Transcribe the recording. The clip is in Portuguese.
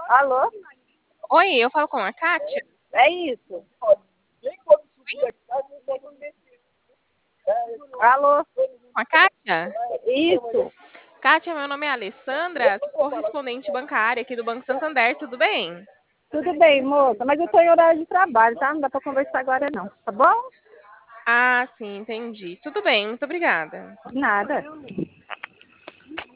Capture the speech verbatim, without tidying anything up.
Alô? Oi, eu falo com a Kátia? É isso. Alô? Com a Kátia? Isso. Kátia, meu nome é Alessandra, sou correspondente bancária aqui do Banco Santander, tudo bem? Tudo bem, moça, mas eu estou em horário de trabalho, tá? Não dá para conversar agora não, tá bom? Ah, sim, entendi. Tudo bem, muito obrigada. Nada.